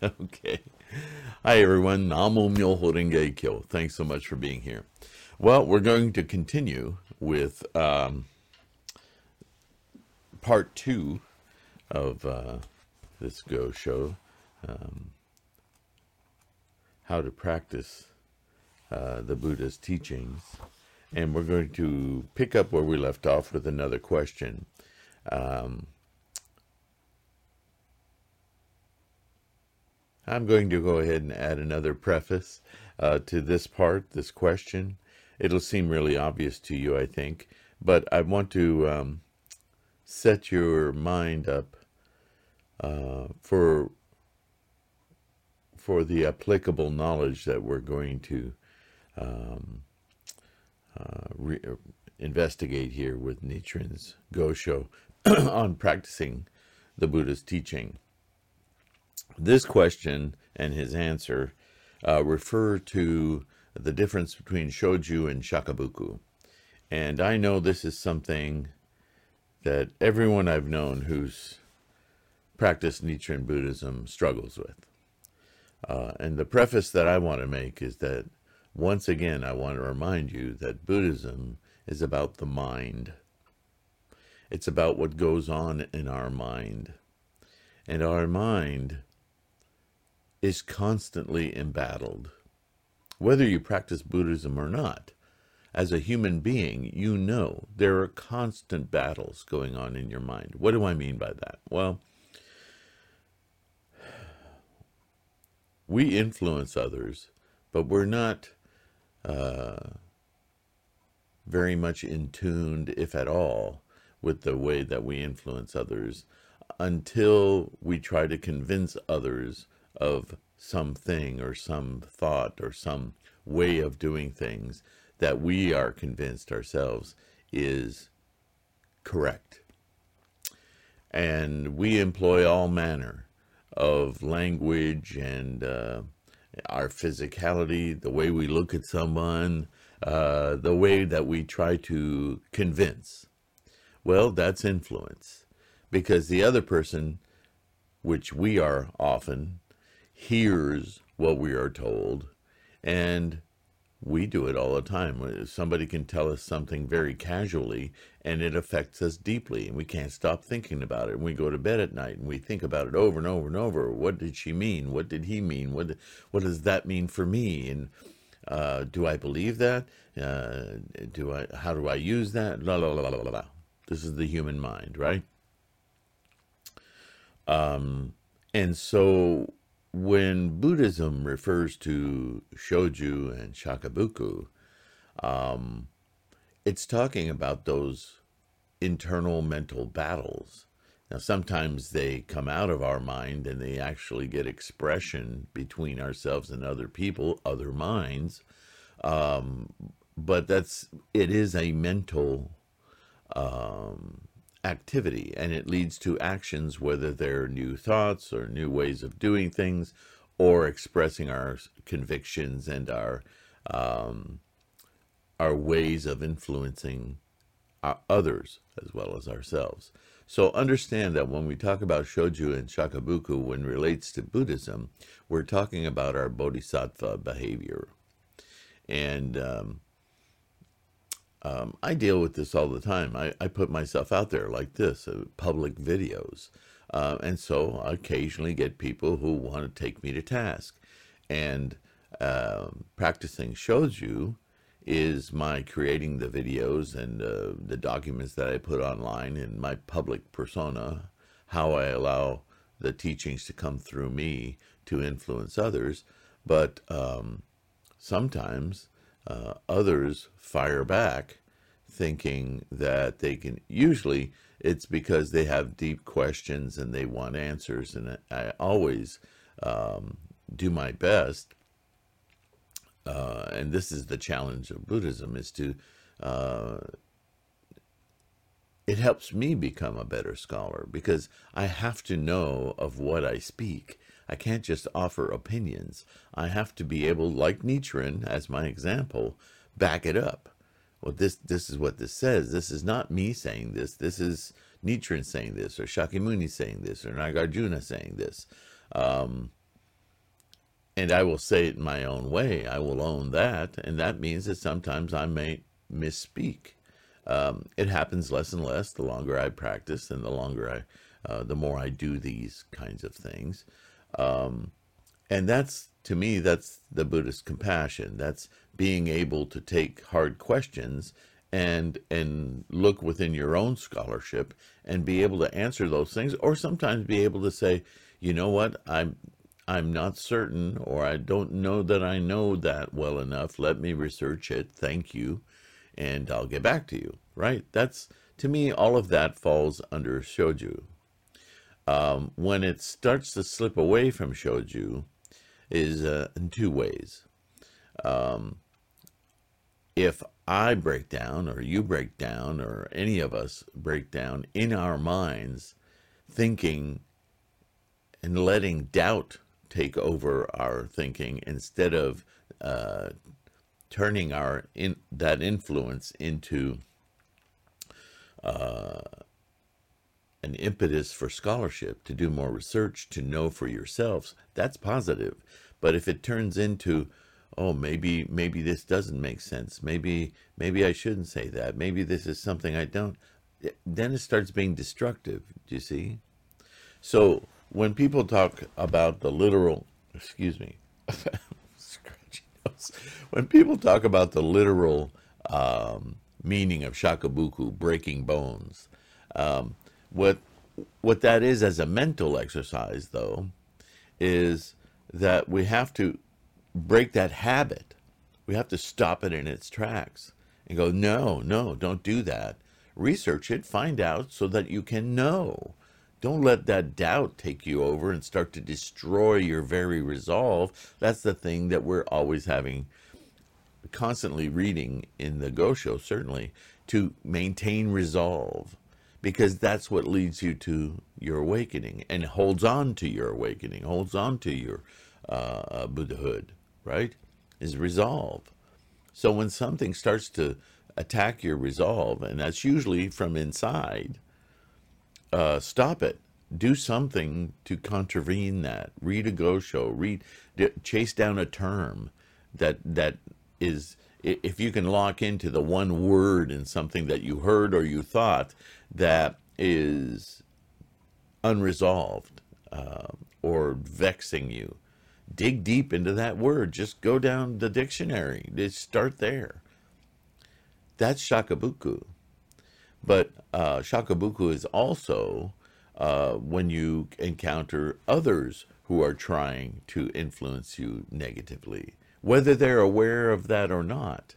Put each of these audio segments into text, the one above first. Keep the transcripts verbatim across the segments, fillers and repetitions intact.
Okay. Hi, everyone. Namo Myoho Renge Kyo. Thanks so much for being here. Well, we're going to continue with um, part two of uh, this Go show, um, how to practice uh, the Buddha's teachings. And we're going to pick up where we left off with another question. Um, I'm going to go ahead and add another preface uh, to this part, this question. It'll seem really obvious to you, I think, but I want to um, set your mind up uh, for for the applicable knowledge that we're going to um, uh, re- investigate here with Nichiren's Gosho on practicing the Buddha's teaching. This question and his answer uh, refer to the difference between shoju and shakabuku. And I know this is something that everyone I've known who's practiced Nichiren Buddhism struggles with. Uh, and the preface that I want to make is that, once again, I want to remind you that Buddhism is about the mind. It's about what goes on in our mind. And our mind is constantly embattled. Whether you practice Buddhism or not, as a human being, you know there are constant battles going on in your mind. What do I mean by that? Well, we influence others, but we're not uh, very much in tune, if at all, with the way that we influence others until we try to convince others of something or some thought or some way of doing things that we are convinced ourselves is correct. And we employ all manner of language and uh, our physicality, the way we look at someone, uh, the way that we try to convince. Well, that's influence, because the other person, which we are often, hears what we are told, and we do it all the time. Somebody can tell us something very casually, and it affects us deeply, and we can't stop thinking about it. And we go to bed at night, and we think about it over and over and over. What did she mean? What did he mean? What what does that mean for me? And uh, do I believe that? Uh, do I? How do I use that? La la la la la la. This is the human mind, right? Um, and so when Buddhism refers to shoju and shakabuku, um, it's talking about those internal mental battles. Now, sometimes they come out of our mind and they actually get expression between ourselves and other people, other minds. Um, but that's, it is a mental um, activity, and it leads to actions, whether they're new thoughts or new ways of doing things, or expressing our convictions and our um, our ways of influencing our others as well as ourselves. So understand that when we talk about shoju and shakabuku, when it relates to Buddhism, we're talking about our bodhisattva behavior. And um, Um, I deal with this all the time. I, I put myself out there like this, uh, public videos. Uh, and so I occasionally get people who want to take me to task. And um practicing shoju is my creating the videos and uh, the documents that I put online in my public persona, how I allow the teachings to come through me to influence others. But um, sometimes uh, others fire back thinking that they can, usually it's because they have deep questions and they want answers. And I always um, do my best. Uh, and this is the challenge of Buddhism, is to, uh, it helps me become a better scholar, because I have to know of what I speak. I can't just offer opinions. I have to be able, like Nichiren, as my example, back it up. Well, this this is what this says. This is not me saying this. This is Nichiren saying this, or Shakyamuni saying this, or Nagarjuna saying this. Um, and I will say it in my own way. I will own that, and that means that sometimes I may misspeak. Um, it happens less and less the longer I practice, and the longer I, uh, the more I do these kinds of things. Um, and that's, to me, that's the Buddhist compassion. That's being able to take hard questions and and look within your own scholarship and be able to answer those things, or sometimes be able to say, you know what, I'm I'm not certain, or I don't know that I know that well enough. Let me research it. Thank you, and I'll get back to you. Right? That's, to me, all of that falls under shoju. Um, when it starts to slip away from shoju is uh, in two ways. Um, if I break down, or you break down, or any of us break down in our minds, thinking and letting doubt take over our thinking instead of uh, turning our in that influence into uh, an impetus for scholarship, to do more research, to know for yourselves, that's positive. But if it turns into, oh, maybe maybe this doesn't make sense, maybe maybe I shouldn't say that, maybe this is something I don't, then it starts being destructive. Do you see? So when people talk about the literal, excuse me, scratchy nose. When people talk about the literal um, meaning of shakabuku, breaking bones, um, what what that is as a mental exercise, though, is that we have to break that habit. We have to stop it in its tracks and go, no, no, don't do that. Research it, find out so that you can know. Don't let that doubt take you over and start to destroy your very resolve. That's the thing that we're always having, constantly reading in the Gosho, certainly, to maintain resolve, because that's what leads you to your awakening and holds on to your awakening, holds on to your uh, Buddhahood, right? Is resolve. So when something starts to attack your resolve, and that's usually from inside, Uh, stop it. Do something to contravene that. Read a Gosho. Read, d- chase down a term that that is. i- If you can lock into the one word in something that you heard or you thought that is unresolved uh, or vexing you, dig deep into that word. Just go down the dictionary. Just start there. That's shakabuku. But uh, shakabuku is also uh, when you encounter others who are trying to influence you negatively, whether they're aware of that or not.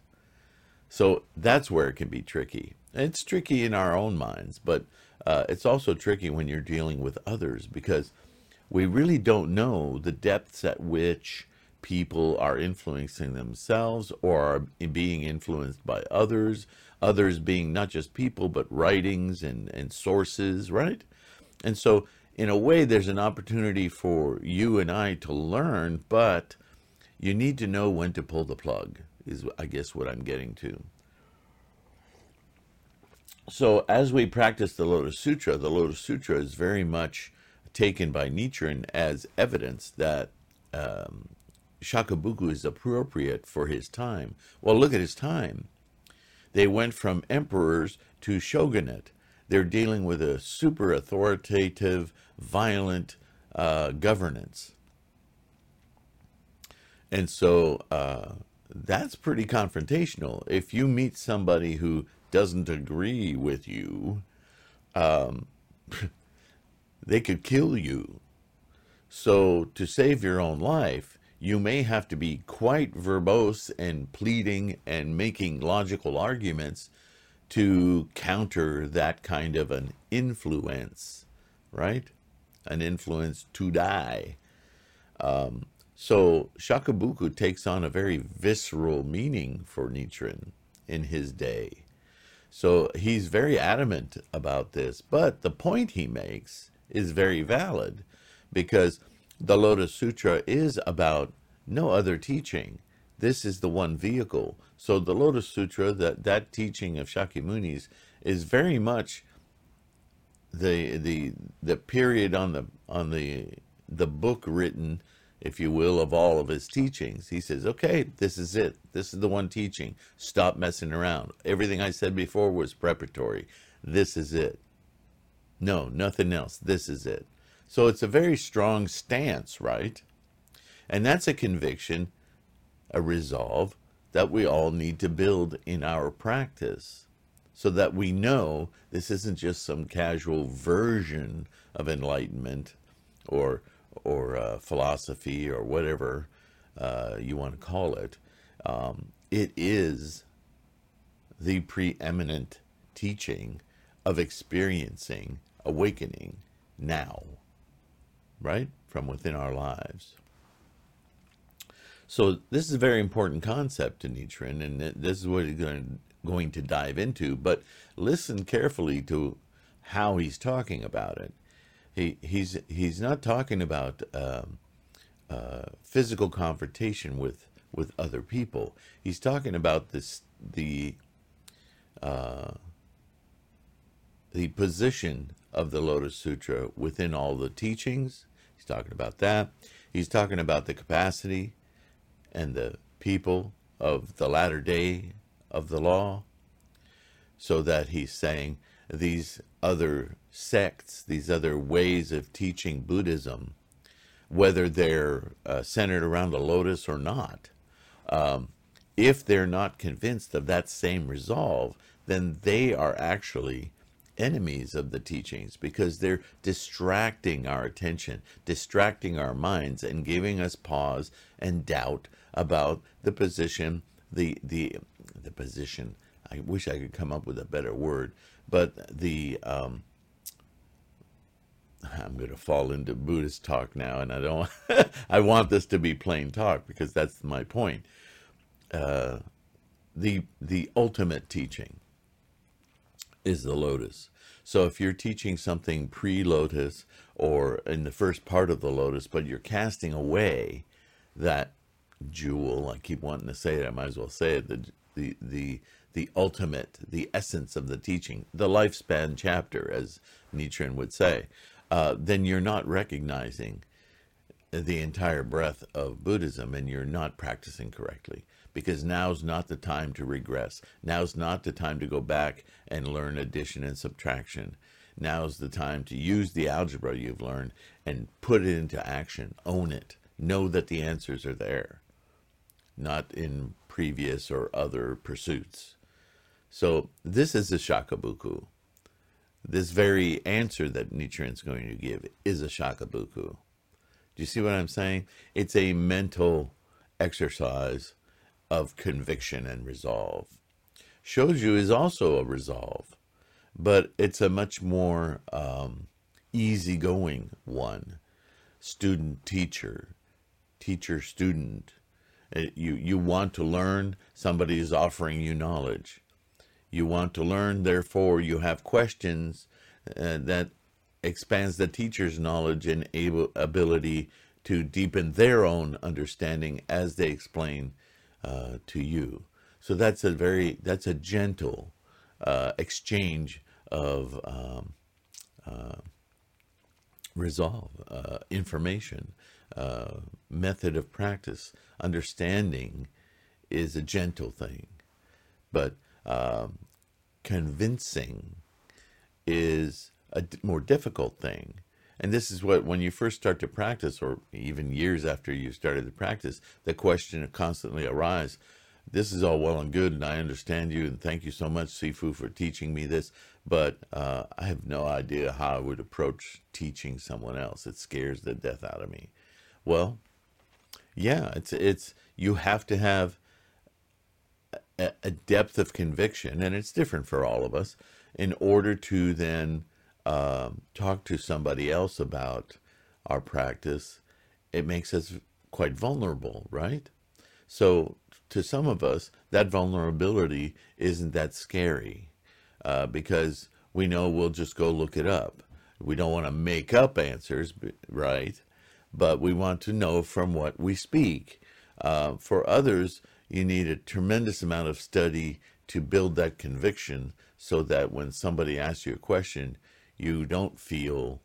So that's where it can be tricky. It's tricky in our own minds, but uh, it's also tricky when you're dealing with others, because we really don't know the depths at which people are influencing themselves or are being influenced by others, others being not just people, but writings and, and sources, right? And so, in a way, there's an opportunity for you and I to learn, but you need to know when to pull the plug, is I guess what I'm getting to. So as we practice the Lotus Sutra, the Lotus Sutra is very much taken by Nichiren as evidence that um, Shakabuku is appropriate for his time. Well, look at his time. They went from emperors to shogunate. They're dealing with a super authoritative, violent uh, governance. And so uh, that's pretty confrontational. If you meet somebody who doesn't agree with you, um, they could kill you. So to save your own life, you may have to be quite verbose and pleading and making logical arguments to counter that kind of an influence, right? An influence to die. Um, so Shakabuku takes on a very visceral meaning for Nichiren in his day. So he's very adamant about this, but the point he makes is very valid, because the Lotus Sutra is about no other teaching. This is the one vehicle. So the Lotus Sutra, that, that teaching of Shakyamuni's, is very much the the the period on the on the the book written if you will, of all of his teachings. He says, okay, this is it. This is the one teaching. Stop messing around. Everything I said before was preparatory. This is it. No, nothing else. This is it. So it's a very strong stance, right? And that's a conviction, a resolve that we all need to build in our practice, so that we know this isn't just some casual version of enlightenment or or uh, philosophy or whatever uh, you want to call it. Um, it is the preeminent teaching of experiencing awakening now, right? From within our lives. So this is a very important concept to Nichiren, and this is what he's going, going to dive into. But listen carefully to how he's talking about it. He he's he's not talking about um, uh, physical confrontation with with other people. He's talking about this the uh, the position of the Lotus Sutra within all the teachings. He's talking about that. He's talking about the capacity and the people of the latter day of the law, so that he's saying these other sects, these other ways of teaching Buddhism, whether they're uh, centered around a lotus or not, um, if they're not convinced of that same resolve, then they are actually enemies of the teachings, because they're distracting our attention, distracting our minds, and giving us pause and doubt about the position, the the the position. I wish I could come up with a better word, but the um, I'm going to fall into Buddhist talk now, and I don't. I want this to be plain talk, because that's my point. Uh, the the ultimate teaching is the lotus. So if you're teaching something pre-lotus or in the first part of the lotus, but you're casting away that jewel, I keep wanting to say it, I might as well say it, the the the the ultimate, the essence of the teaching, the lifespan chapter, as Nichiren would say, uh, then you're not recognizing the entire breadth of Buddhism, and you're not practicing correctly, because now's not the time to regress. Now's not the time to go back and learn addition and subtraction. Now's the time to use the algebra you've learned and put it into action. Own it. Know that the answers are there, not in previous or other pursuits. So this is a shakabuku. This very answer that Nichiren's going to give is a shakabuku. Do you see what I'm saying? It's a mental exercise of conviction and resolve. Shoju is also a resolve, but it's a much more um, easygoing one. Student, teacher, teacher, student. You, you want to learn, somebody is offering you knowledge. You want to learn, therefore you have questions uh, that expands the teacher's knowledge and able, ability to deepen their own understanding as they explain uh, to you. So that's a very, that's a gentle uh, exchange of um, uh, resolve, uh, information, uh, method of practice. Understanding is a gentle thing, but um, convincing is a more difficult thing. And this is what, when you first start to practice, or even years after you started to practice, the question constantly arises. This is all well and good, and I understand you, and thank you so much, Sifu, for teaching me this, but uh, I have no idea how I would approach teaching someone else. It scares the death out of me. Well, yeah, it's it's you have to have a, a depth of conviction, and it's different for all of us, in order to then um, talk to somebody else about our practice. It makes us quite vulnerable, right? So to some of us, that vulnerability isn't that scary uh, because we know we'll just go look it up. We don't want to make up answers, right? But we want to know from what we speak. Uh, for others, you need a tremendous amount of study to build that conviction, so that when somebody asks you a question, you don't feel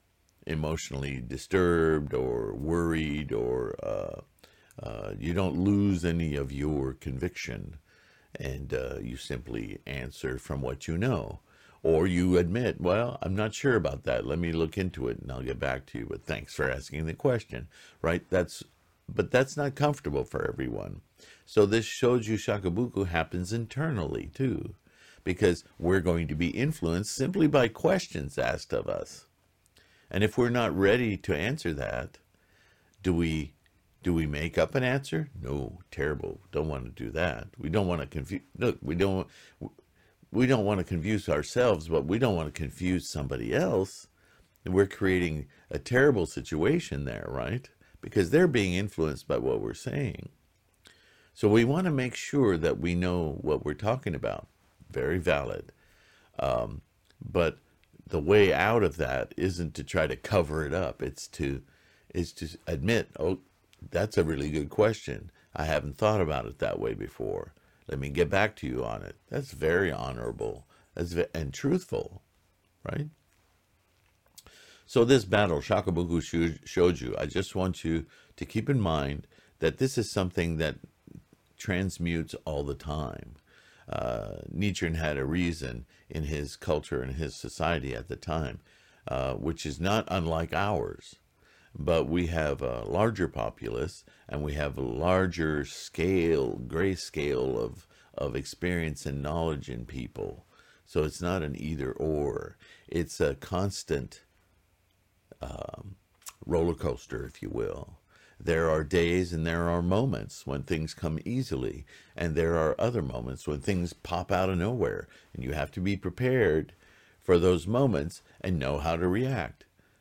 emotionally disturbed or worried, or uh, uh, you don't lose any of your conviction, and uh, you simply answer from what you know. Or you admit, well, I'm not sure about that. Let me look into it and I'll get back to you. But thanks for asking the question, right? That's, but that's not comfortable for everyone. So this Shoju Shakabuku happens internally too, because we're going to be influenced simply by questions asked of us. And if we're not ready to answer that, do we do we make up an answer? No, terrible. Don't want to do that. We don't want to confuse. Look, we don't. We don't want to confuse ourselves, but we don't want to confuse somebody else. And we're creating a terrible situation there, right? Because they're being influenced by what we're saying. So we want to make sure that we know what we're talking about. Very valid. Um, but the way out of that isn't to try to cover it up. It's to, is to admit, oh, that's a really good question. I haven't thought about it that way before. Let me get back to you on it. That's very honorable. That's ve- and truthful, right? So this battle, Shakabuku Shoju, I just want you to keep in mind that this is something that transmutes all the time. Uh, Nichiren had a reason in his culture and his society at the time, uh, which is not unlike ours. But we have a larger populace, and we have a larger scale, gray scale of, of experience and knowledge in people. So it's not an either or. It's a constant um, roller coaster, if you will. There are days and there are moments when things come easily, and there are other moments when things pop out of nowhere, and you have to be prepared for those moments and know how to react.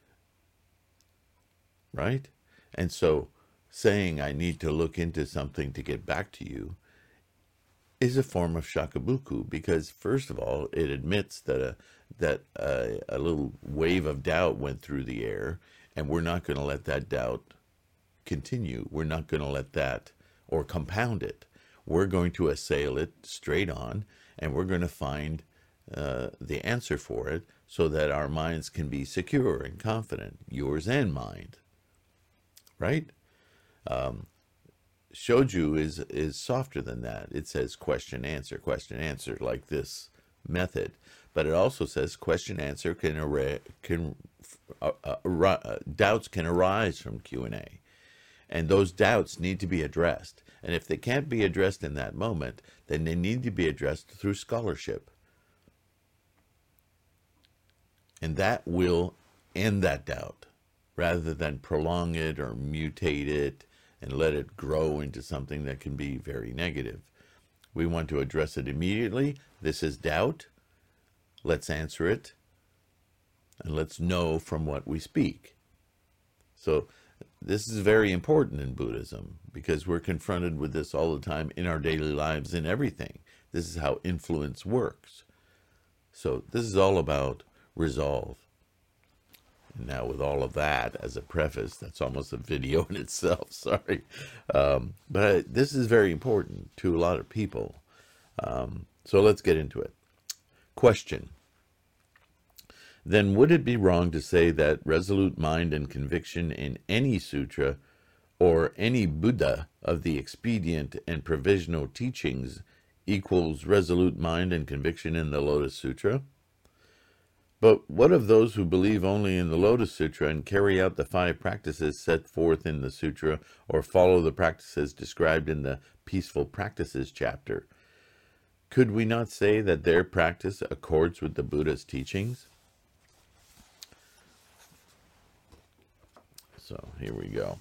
Right? And so saying I need to look into something to get back to you is a form of shakabuku, because first of all, it admits that a, that a, a little wave of doubt went through the air, and we're not going to let that doubt continue. We're not going to let that or compound it. We're going to assail it straight on, and we're going to find uh, the answer for it so that our minds can be secure and confident, yours and mine. Right? Um, Shoju is is softer than that. It says question answer question answer, like this method, but it also says question answer can ar- can uh, uh, doubts can arise from Q and A, and those doubts need to be addressed. And if they can't be addressed in that moment, then they need to be addressed through scholarship, and that will end that doubt, rather than prolong it or mutate it and let it grow into something that can be very negative. We want to address it immediately. This is doubt. Let's answer it, and let's know from what we speak. So this is very important in Buddhism, because we're confronted with this all the time in our daily lives, in everything. This is how influence works. So this is all about resolve. Now, with all of that as a preface, that's almost a video in itself, sorry. Um, but this is very important to a lot of people. Um, so let's get into it. Question. Then would it be wrong to say that resolute mind and conviction in any sutra or any Buddha of the expedient and provisional teachings equals resolute mind and conviction in the Lotus Sutra? But what of those who believe only in the Lotus Sutra and carry out the five practices set forth in the sutra, or follow the practices described in the Peaceful Practices chapter? Could we not say that their practice accords with the Buddha's teachings? So here we go.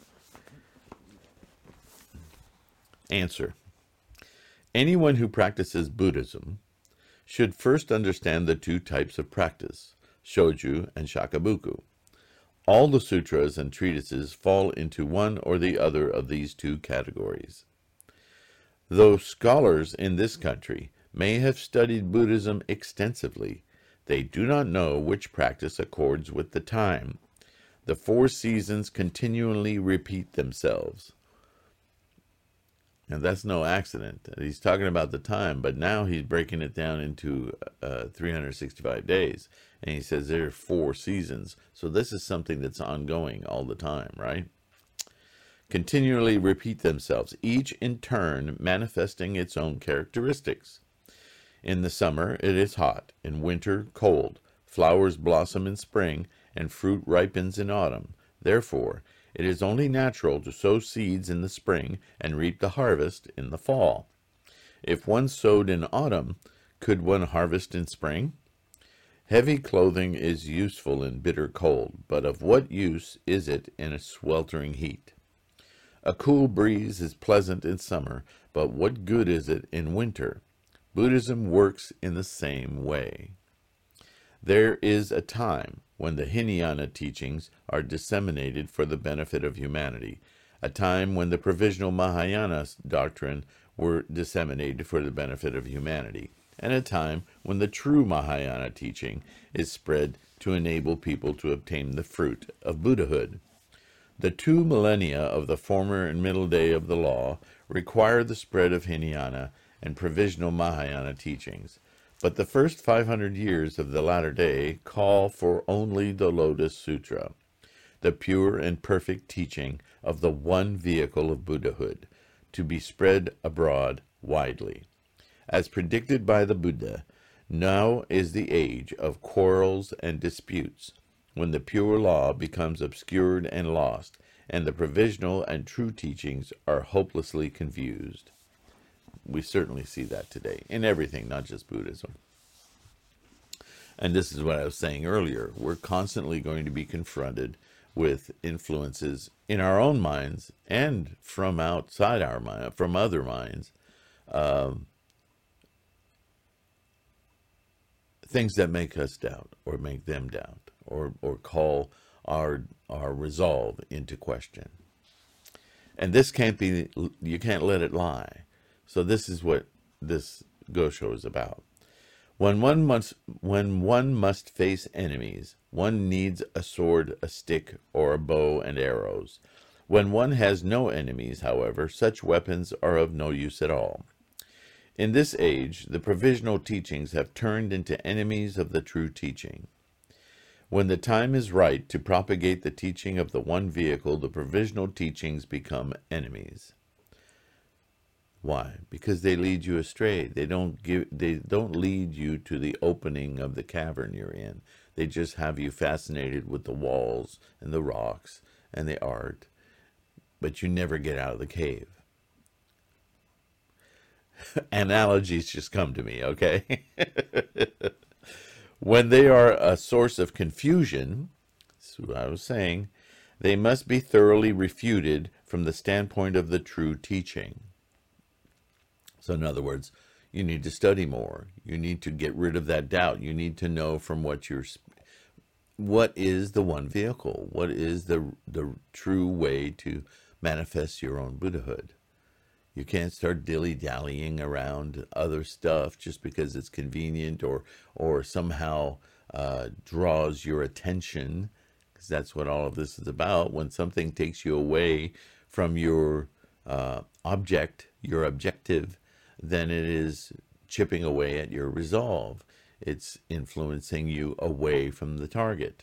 Answer. Anyone who practices Buddhism should first understand the two types of practice, Shoju and Shakabuku. All the sutras and treatises fall into one or the other of these two categories. Though scholars in this country may have studied Buddhism extensively, they do not know which practice accords with the time. The four seasons continually repeat themselves. And that's no accident. He's talking about the time, but now he's breaking it down into uh, three hundred sixty-five days. And he says there are four seasons. So this is something that's ongoing all the time, right? Continually repeat themselves, each in turn manifesting its own characteristics. In the summer, it is hot. In winter, cold. Flowers blossom in spring, and fruit ripens in autumn. Therefore, it is only natural to sow seeds in the spring and reap the harvest in the fall. If one sowed in autumn, could one harvest in spring? Heavy clothing is useful in bitter cold, but of what use is it in a sweltering heat? A cool breeze is pleasant in summer, but what good is it in winter? Buddhism works in the same way. There is a time when the Hinayana teachings are disseminated for the benefit of humanity, a time when the provisional Mahayana doctrine were disseminated for the benefit of humanity, and a time when the true Mahayana teaching is spread to enable people to obtain the fruit of Buddhahood. The two millennia of the former and middle day of the law require the spread of Hinayana and provisional Mahayana teachings, but the first five hundred years of the latter day call for only the Lotus Sutra, the pure and perfect teaching of the one vehicle of Buddhahood, to be spread abroad widely. As predicted by the Buddha, now is the age of quarrels and disputes, when the pure law becomes obscured and lost, and the provisional and true teachings are hopelessly confused. We certainly see that today, in everything, not just Buddhism. And this is what I was saying earlier. We're constantly going to be confronted with influences in our own minds and from outside our mind, from other minds, um, things that make us doubt or make them doubt or, or call our, our resolve into question. And this can't be, you can't let it lie. So this is what this Gosho is about. When one must, when one must face enemies, one needs a sword, a stick, or a bow and arrows. When one has no enemies, however, such weapons are of no use at all. In this age, the provisional teachings have turned into enemies of the true teaching. When the time is right to propagate the teaching of the one vehicle, the provisional teachings become enemies. Why? Because they lead you astray. They don't give they don't lead you to the opening of the cavern you're in. They just have you fascinated with the walls and the rocks and the art, but you never get out of the cave. Analogies just come to me, okay? When they are a source of confusion, that's what I was saying, they must be thoroughly refuted from the standpoint of the true teaching. So in other words, you need to study more. You need to get rid of that doubt. You need to know from what you're, what is the one vehicle? What is the, the true way to manifest your own Buddhahood? You can't start dilly-dallying around other stuff just because it's convenient or, or somehow uh, draws your attention, because that's what all of this is about. When something takes you away from your uh, object, your objective, then it is chipping away at your resolve. It's influencing you away from the target.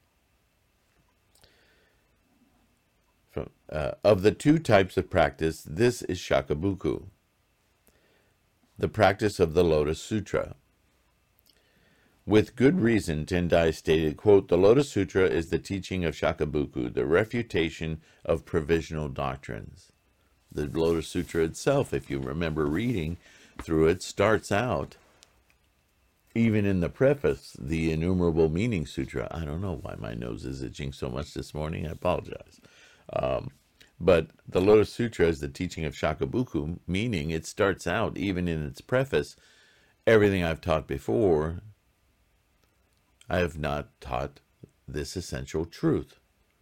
From, uh, of the two types of practice, this is Shakabuku, the practice of the Lotus Sutra. With good reason, Tendai stated, quote, "The Lotus Sutra is the teaching of Shakabuku, the refutation of provisional doctrines." The Lotus Sutra itself, if you remember reading through it, starts out, even in the preface, the Innumerable Meaning Sutra. I don't know why my nose is itching so much this morning. I apologize. Um, but the Lotus Sutra is the teaching of Shakabuku, meaning it starts out, even in its preface, everything I've taught before, I have not taught this essential truth.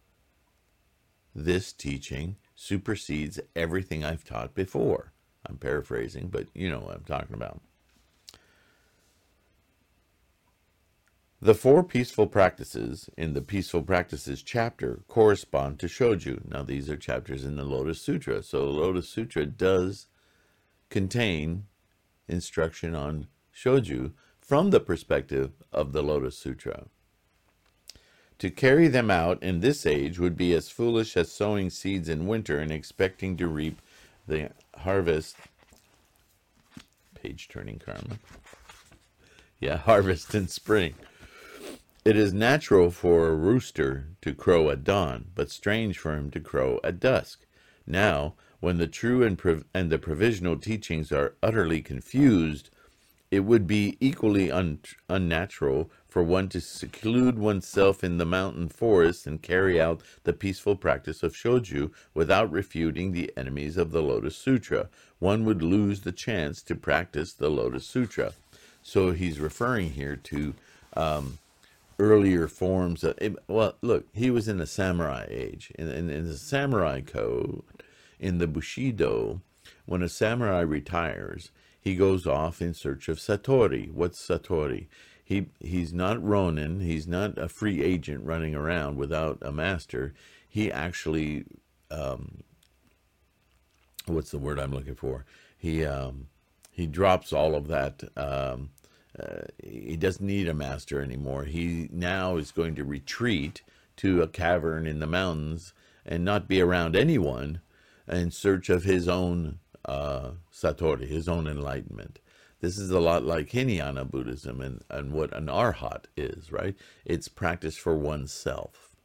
This teaching supersedes everything I've taught before. I'm paraphrasing, but you know what I'm talking about. The four peaceful practices in the Peaceful Practices chapter correspond to Shoju. Now, these are chapters in the Lotus Sutra. So the Lotus Sutra does contain instruction on shoju from the perspective of the Lotus Sutra. To carry them out in this age would be as foolish as sowing seeds in winter and expecting to reap the harvest. Page turning karma. Yeah, harvest in spring. It is natural for a rooster to crow at dawn, but strange for him to crow at dusk. Now, when the true and, prov- and the provisional teachings are utterly confused, it would be equally un- unnatural for one to seclude oneself in the mountain forest and carry out the peaceful practice of shoju without refuting the enemies of the Lotus Sutra. One would lose the chance to practice the Lotus Sutra. So he's referring here to um, earlier forms of, well, look, he was in the samurai age. In, in, in the samurai code, in the Bushido, when a samurai retires, he goes off in search of Satori. What's Satori? He he's not Ronin. He's not a free agent running around without a master. He actually, um, what's the word I'm looking for? He um, he drops all of that. Um, uh, he doesn't need a master anymore. He now is going to retreat to a cavern in the mountains and not be around anyone in search of his own uh, Satori, his own enlightenment. This is a lot like Hinayana Buddhism and, and what an arhat is, right? It's practice for oneself.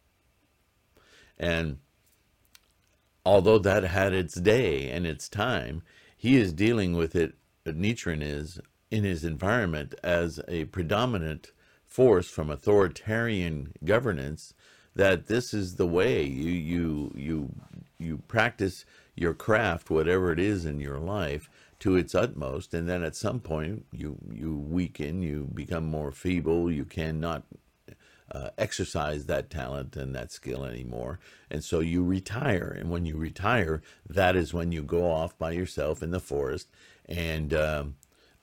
And although that had its day and its time, he is dealing with it, Nichiren is, in his environment as a predominant force from authoritarian governance, that this is the way you you you you practice your craft, whatever it is in your life, to its utmost, and then at some point you you weaken, you become more feeble, you cannot uh, exercise that talent and that skill anymore, and so you retire. And when you retire, that is when you go off by yourself in the forest and um,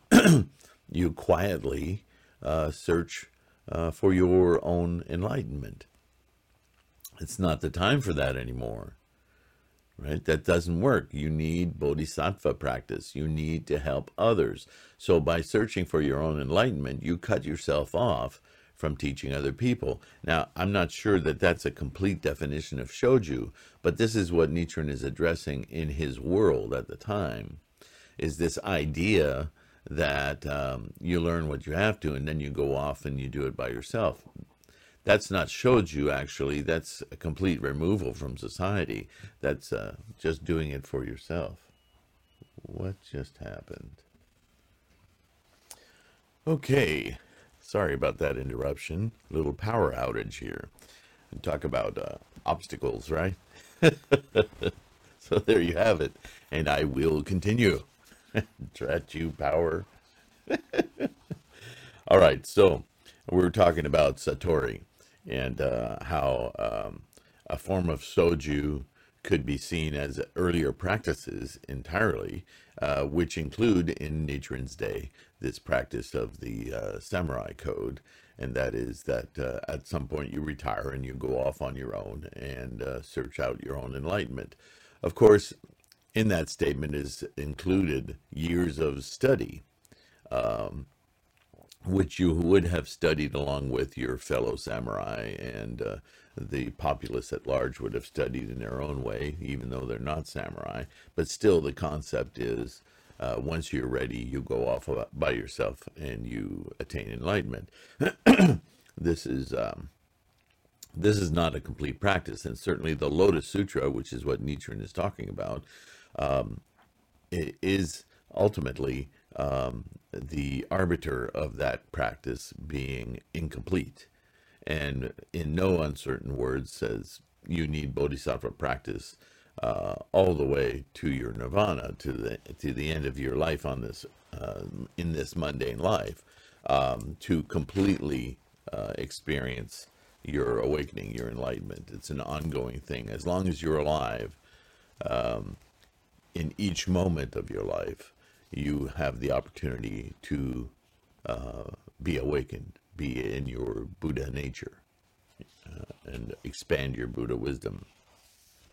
you quietly uh, search uh, for your own enlightenment. It's not the time for that anymore. Right? That doesn't work. You need bodhisattva practice. You need to help others. So by searching for your own enlightenment, you cut yourself off from teaching other people. Now, I'm not sure that that's a complete definition of shoju, but this is what Nichiren is addressing in his world at the time, is this idea that um, you learn what you have to, and then you go off and you do it by yourself. That's not shoju, actually. That's a complete removal from society. That's uh, just doing it for yourself. What just happened? Okay. Sorry about that interruption. A little power outage here. And talk about uh, obstacles, right? So there you have it. And I will continue. Drat you, power. All right. So we're talking about Satori, and uh, how um, a form of soju could be seen as earlier practices entirely, uh, which include in Nichiren's day this practice of the uh, samurai code, and that is that uh, at some point you retire and you go off on your own and uh, search out your own enlightenment. Of course, in that statement is included years of study, um, which you would have studied along with your fellow samurai, and uh, the populace at large would have studied in their own way, even though they're not samurai. But still, the concept is, uh, once you're ready, you go off by yourself and you attain enlightenment. This is um, this is not a complete practice, and certainly the Lotus Sutra, which is what Nichiren is talking about, um, is ultimately um, the arbiter of that practice being incomplete, and in no uncertain words says you need bodhisattva practice uh, all the way to your nirvana, to the to the end of your life on this uh, in this mundane life, um, to completely uh, experience your awakening, your enlightenment. It's an ongoing thing. As long as you're alive, um, in each moment of your life, you have the opportunity to uh, be awakened, be in your Buddha nature, uh, and expand your Buddha wisdom.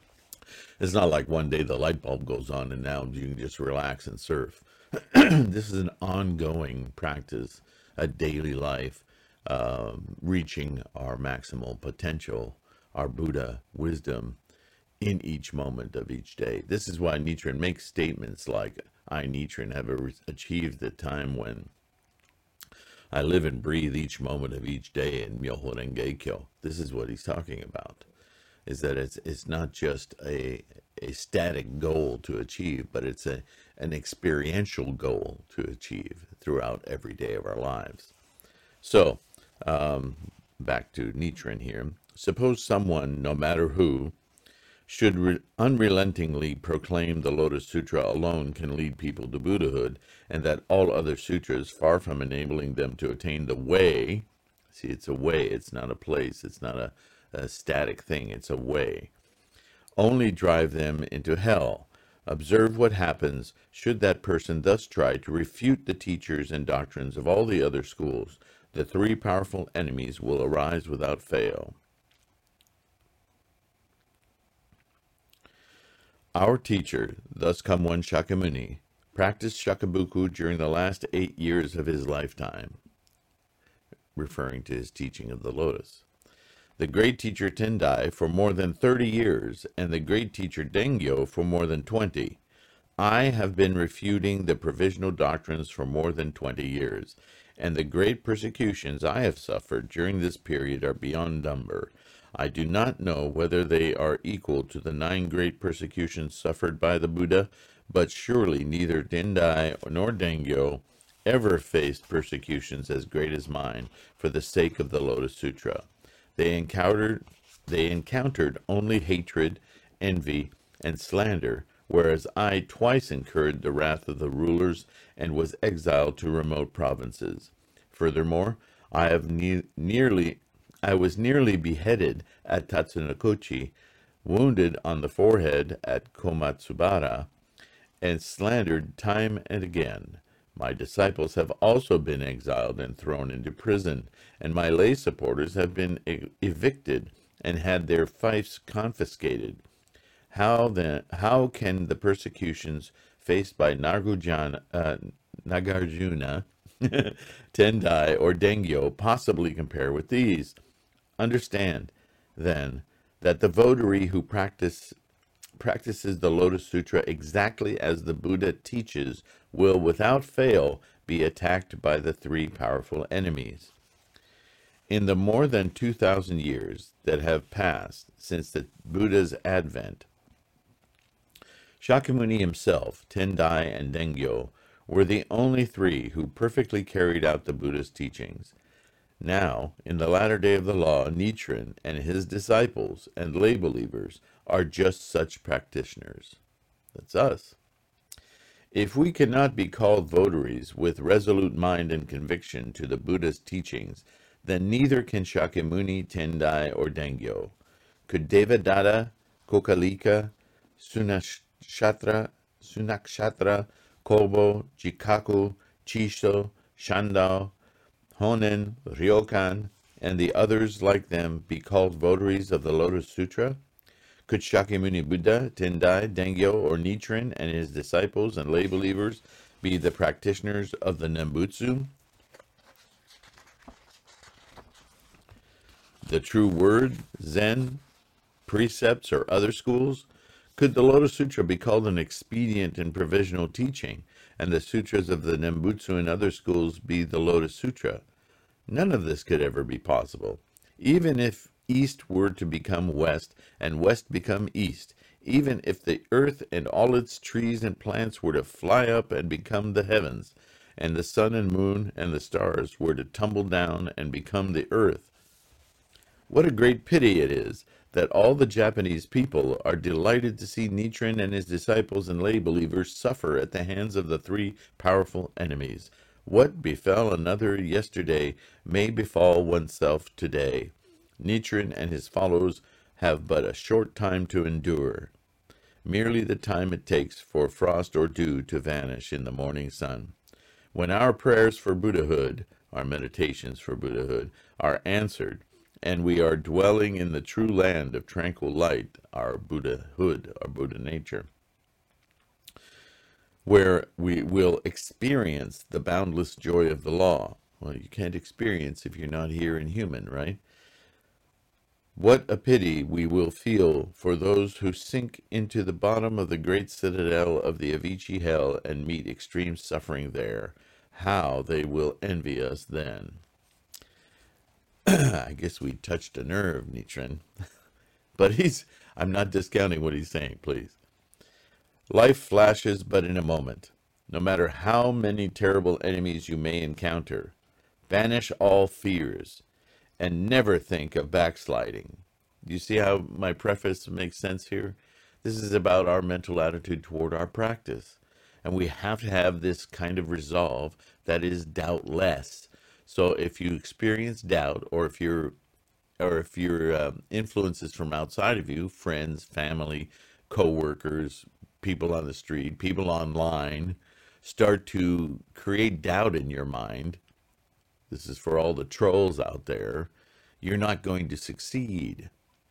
It's not like one day the light bulb goes on and now you can just relax and surf. This is an ongoing practice, a daily life, um, reaching our maximal potential, our Buddha wisdom in each moment of each day. This is why Nichiren makes statements like, I, Nichiren, have a- achieved the time when I live and breathe each moment of each day in Myoho Renge Kyo. This is what he's talking about, is that it's it's not just a a static goal to achieve, but it's a an experiential goal to achieve throughout every day of our lives. So, um, back to Nichiren here. Suppose someone, no matter who, should re- unrelentingly proclaim the Lotus Sutra alone can lead people to Buddhahood, and that all other sutras, far from enabling them to attain the way, see, it's a way, it's not a place, it's not a, a static thing, it's a way, only drive them into hell. Observe what happens should that person thus try to refute the teachers and doctrines of all the other schools. The three powerful enemies will arise without fail. Our teacher, thus come one Shakyamuni, practiced Shakabuku during the last eight years of his lifetime, referring to his teaching of the lotus. The great teacher Tendai for more than thirty years, and the great teacher Dengyo for more than twenty. I have been refuting the provisional doctrines for more than twenty years, and the great persecutions I have suffered during this period are beyond number. I do not know whether they are equal to the nine great persecutions suffered by the Buddha, but surely neither Tendai nor Dengyo ever faced persecutions as great as mine for the sake of the Lotus Sutra. They encountered, they encountered only hatred, envy, and slander, whereas I twice incurred the wrath of the rulers and was exiled to remote provinces. Furthermore, I have ne- nearly I was nearly beheaded at Tatsunokochi, wounded on the forehead at Komatsubara, and slandered time and again. My disciples have also been exiled and thrown into prison, and my lay supporters have been e- evicted and had their fiefs confiscated. How then? How can the persecutions faced by Nargujana, uh, Nagarjuna, Tendai, or Dengyo possibly compare with these? Understand, then, that the votary who practice, practices the Lotus Sutra exactly as the Buddha teaches will, without fail, be attacked by the three powerful enemies. In the more than two thousand years that have passed since the Buddha's advent, Shakyamuni himself, Tendai, and Dengyo were the only three who perfectly carried out the Buddha's teachings. Now, in the latter day of the law, Nichiren and his disciples and lay believers are just such practitioners. That's us. If we cannot be called votaries with resolute mind and conviction to the Buddha's teachings, then neither can Shakyamuni, Tendai, or Dengyo. Could Devadatta, Kokalika, Sunakshatra, Sunakshatra, Kobo, Jikaku, Chisho, Shandao, Honen, Ryokan, and the others like them be called votaries of the Lotus Sutra? Could Shakyamuni Buddha, Tendai, Dengyo, or Nichiren and his disciples and lay believers be the practitioners of the Nembutsu, the true word, Zen, precepts, or other schools? Could the Lotus Sutra be called an expedient and provisional teaching, and the sutras of the Nembutsu and other schools be the Lotus Sutra? None of this could ever be possible. Even if East were to become West, and West become East, even if the earth and all its trees and plants were to fly up and become the heavens, and the sun and moon and the stars were to tumble down and become the earth, what a great pity it is that all the Japanese people are delighted to see Nichiren and his disciples and lay believers suffer at the hands of the three powerful enemies. What befell another yesterday may befall oneself today. Nichiren and his followers have but a short time to endure, merely the time it takes for frost or dew to vanish in the morning sun. When our prayers for Buddhahood, our meditations for Buddhahood, are answered, and we are dwelling in the true land of tranquil light, our Buddhahood, our Buddha nature, where we will experience the boundless joy of the law. Well, you can't experience if you're not here in human, right? What a pity we will feel for those who sink into the bottom of the great citadel of the Avicii hell and meet extreme suffering there. How they will envy us then. I guess we touched a nerve, Nichiren. But he's, I'm not discounting what he's saying, please. Life flashes but in a moment. No matter how many terrible enemies you may encounter, banish all fears and never think of backsliding. You see how my preface makes sense here? This is about our mental attitude toward our practice. And we have to have this kind of resolve that is doubtless. So if you experience doubt, or if you're or if your um, influences from outside of you, friends, family, co-workers, people on the street, people online, start to create doubt in your mind, this is for all the trolls out there, you're not going to succeed.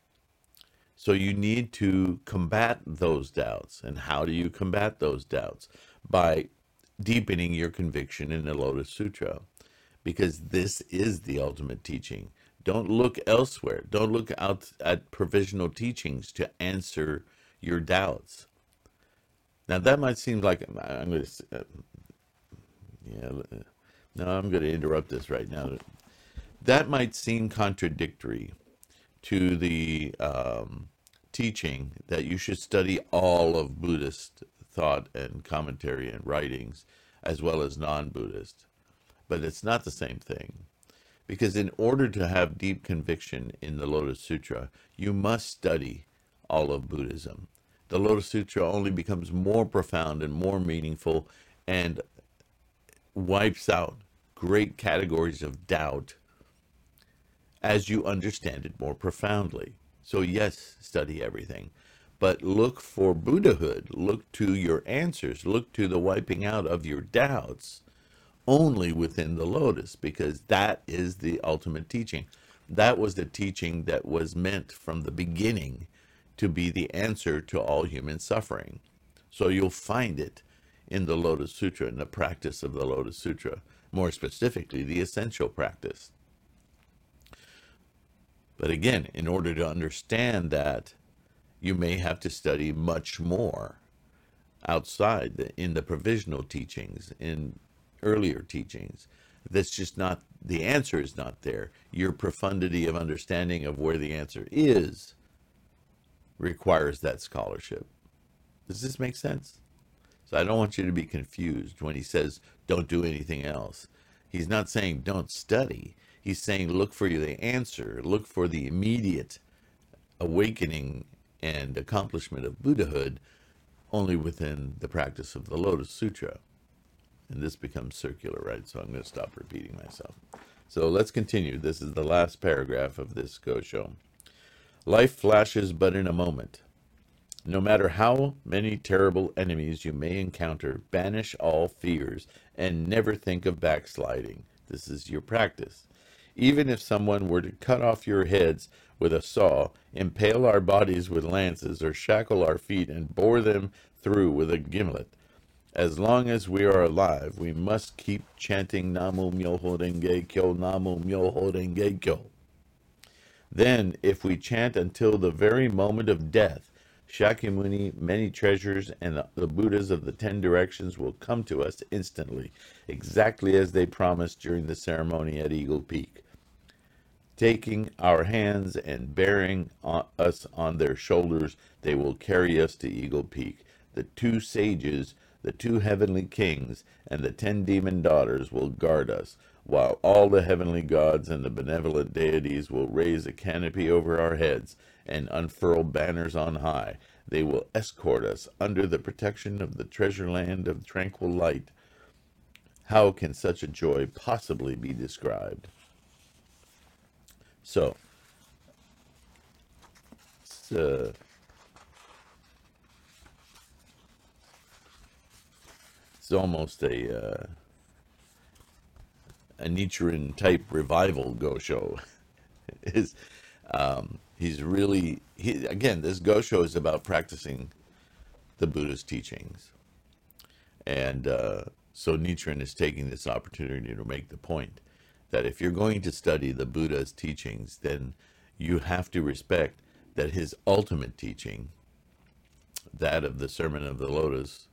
So you need to combat those doubts. And how do you combat those doubts? By deepening your conviction in the Lotus Sutra, because this is the ultimate teaching. Don't look elsewhere. Don't look out at provisional teachings to answer your doubts. Now that might seem like I'm going to, uh, yeah, no, I'm going to interrupt this right now. That might seem contradictory to the um, teaching that you should study all of Buddhist thought and commentary and writings, as well as non-Buddhist. But it's not the same thing. Because in order to have deep conviction in the Lotus Sutra, you must study all of Buddhism. The Lotus Sutra only becomes more profound and more meaningful and wipes out great categories of doubt as you understand it more profoundly. So yes, study everything, but look for Buddhahood, look to your answers, look to the wiping out of your doubts only within the Lotus, because that is the ultimate teaching. That was the teaching that was meant from the beginning to be the answer to all human suffering. So you'll find it in the Lotus Sutra, in the practice of the Lotus Sutra, more specifically, the essential practice. But again, in order to understand that, you may have to study much more outside, the, in the provisional teachings, in earlier teachings. That's just not, the answer is not there. Your profundity of understanding of where the answer is requires that scholarship. Does this make sense? So I don't want you to be confused when he says, don't do anything else. He's not saying don't study. He's saying look for the answer, look for the immediate awakening and accomplishment of Buddhahood only within the practice of the Lotus Sutra. And this becomes circular, right? So I'm going to stop repeating myself. So let's continue. This is the last paragraph of this Gosho. Life flashes but in a moment. No matter how many terrible enemies you may encounter, banish all fears and never think of backsliding. This is your practice. Even if someone were to cut off your heads with a saw, impale our bodies with lances, or shackle our feet and bore them through with a gimlet, as long as we are alive, we must keep chanting Namu Myoho Renge Kyo, Namu Myoho Renge Kyo. Then, if we chant until the very moment of death, Shakyamuni, many treasures, and the, the Buddhas of the ten directions will come to us instantly, exactly as they promised during the ceremony at Eagle Peak. Taking our hands and bearing on, us on their shoulders, they will carry us to Eagle Peak. The two sages, the two heavenly kings, and the ten demon daughters will guard us, while all the heavenly gods and the benevolent deities will raise a canopy over our heads and unfurl banners on high. They will escort us under the protection of the treasure land of tranquil light. How can such a joy possibly be described? So, it's, uh, it's almost a uh, a Nichiren type revival Gosho. is um, he's really he, again, this Gosho is about practicing the Buddha's teachings, and uh, so Nichiren is taking this opportunity to make the point that if you're going to study the Buddha's teachings, then you have to respect that his ultimate teaching, that of the Sermon of the Lotus,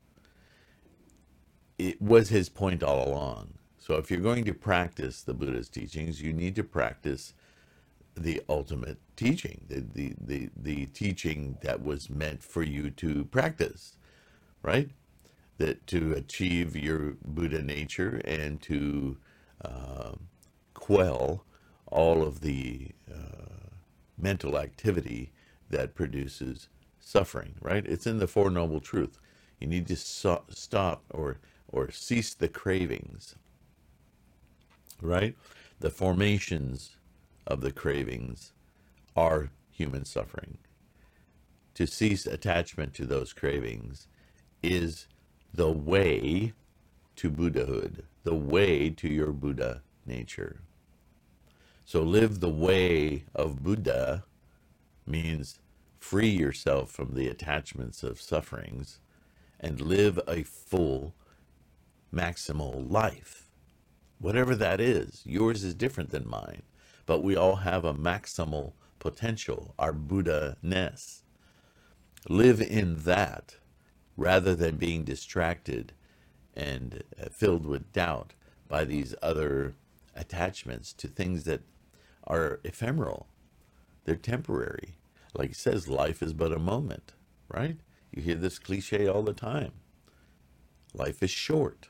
it was his point all along. So if you're going to practice the Buddha's teachings, you need to practice the ultimate teaching, the, the, the, the teaching that was meant for you to practice, right? That to achieve your Buddha nature and to uh, quell all of the uh, mental activity that produces suffering, right? It's in the Four Noble Truths. You need to so- stop or or cease the cravings, right? The formations of the cravings are human suffering. To cease attachment to those cravings is the way to Buddhahood, the way to your Buddha nature. So live the way of Buddha means free yourself from the attachments of sufferings and live a full, maximal life. Whatever that is, yours is different than mine, but we all have a maximal potential, our Buddha-ness. Live in that rather than being distracted and filled with doubt by these other attachments to things that are ephemeral. They're temporary. Like it says, life is but a moment, right? You hear this cliche all the time. Life is short.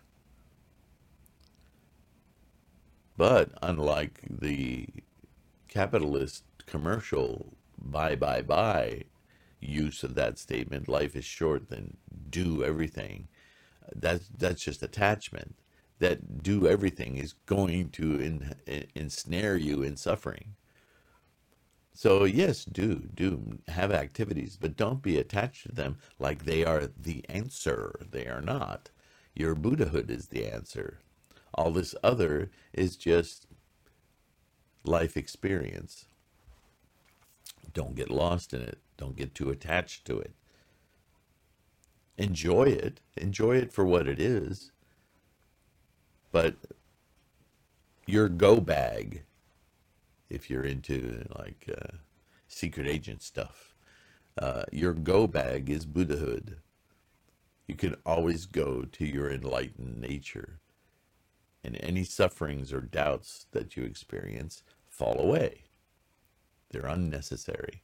But unlike the capitalist commercial buy, buy, buy use of that statement, life is short, then do everything. That's, that's just attachment. That do everything is going to in, in, ensnare you in suffering. So yes, do, do have activities, but don't be attached to them like they are the answer. They are not. Your Buddhahood is the answer. All this other is just life experience. Don't get lost in it. Don't get too attached to it. Enjoy it. Enjoy it for what it is. But your go bag, if you're into like uh, secret agent stuff, uh, your go bag is Buddhahood. You can always go to your enlightened nature. And any sufferings or doubts that you experience fall away. They're unnecessary.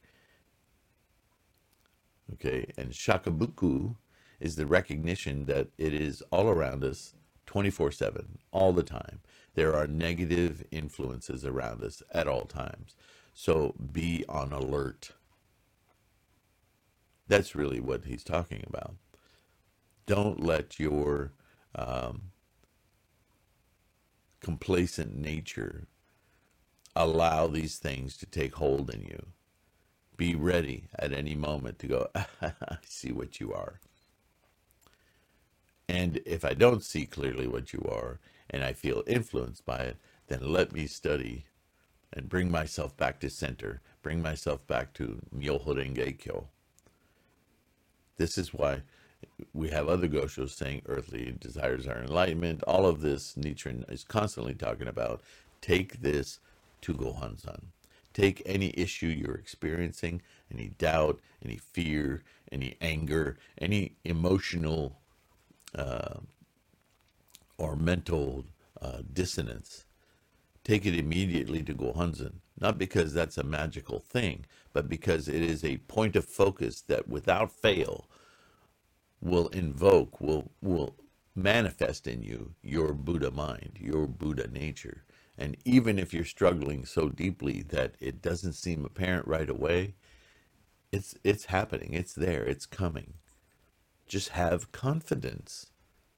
Okay, and Shakabuku is the recognition that it is all around us twenty-four seven, all the time. There are negative influences around us at all times. So be on alert. That's really what he's talking about. Don't let your um, complacent nature allow these things to take hold in you. Be ready at any moment to go, I see what you are. And if I don't see clearly what you are, and I feel influenced by it, then let me study and bring myself back to center, bring myself back to Myoho Renge Kyo. This is why we have other Goshos saying earthly desires are enlightenment. All of this Nichiren is constantly talking about. Take this to Gohanzan. Take any issue you're experiencing, any doubt, any fear, any anger, any emotional uh, or mental uh, dissonance. Take it immediately to Gohanzan. Not because that's a magical thing, but because it is a point of focus that without fail will invoke, will will manifest in you your Buddha mind, your Buddha nature. And even if you're struggling so deeply that it doesn't seem apparent right away, it's it's happening, it's there, it's coming. Just have confidence.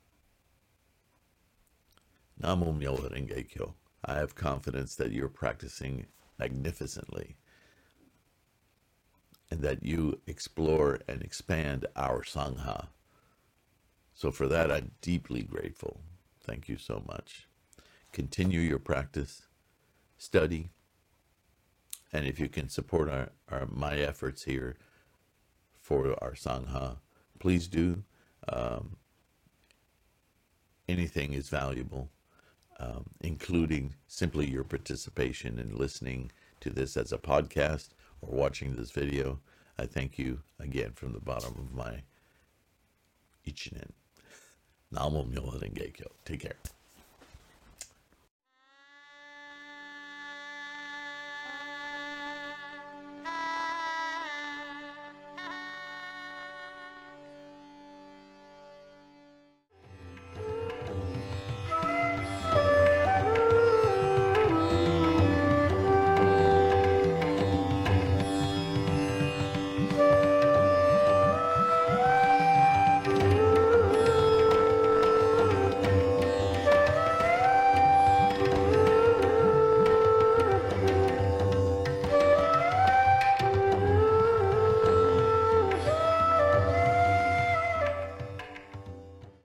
Namo Myoho Renge Kyo. I have confidence that you're practicing magnificently and that you explore and expand our Sangha. So for that, I'm deeply grateful. Thank you so much. Continue your practice, study, And if you can support our, our my efforts here for our Sangha, please do. Um, anything is valuable, um, including simply your participation in listening to this as a podcast or watching this video. I thank you again from the bottom of my Ichinen. Namo Myoho Renge Kyo. Take care.